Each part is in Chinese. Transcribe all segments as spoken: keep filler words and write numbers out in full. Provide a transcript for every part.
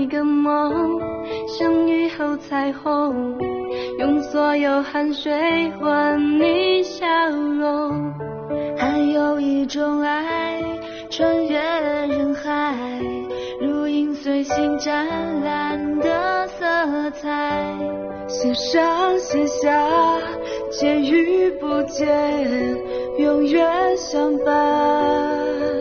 一个梦，像雨后彩虹，用所有汗水换你笑容。 还有一种爱，穿越人海，如影随形湛蓝的色彩， 写上写下，见与不见，永远相伴。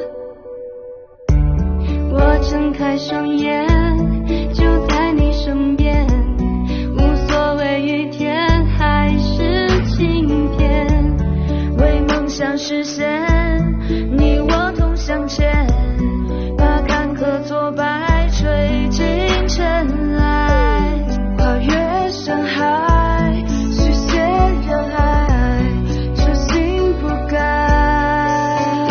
我睁开双眼，就在你身边，无所谓雨天还是晴天， 为梦想实现，你我同向前，把坎坷挫败吹进尘埃， 跨越山海，续写人爱，痴心不改。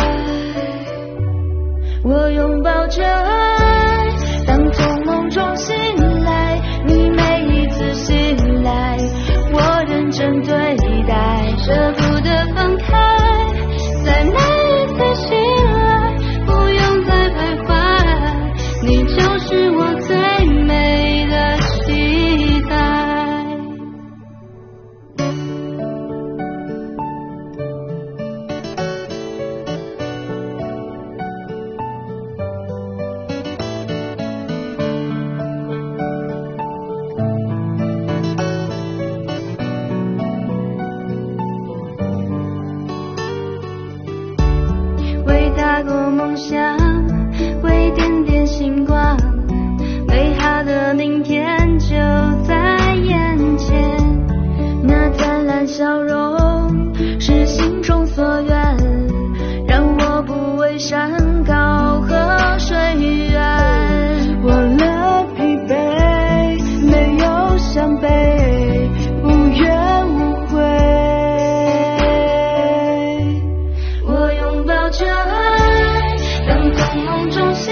我拥抱着爱，当从梦中醒来，你每一次醒来，我认真对待， 舍不得放开，在每一次醒来，不用再徘徊，你就是我最美的期待。为大过梦想，为点点星光，美好的明天就在眼前。 那灿烂笑容是心中所愿，让我不畏山高和水远， 忘了疲惫，没有伤悲，无怨无悔。 我拥抱着爱，当从梦中醒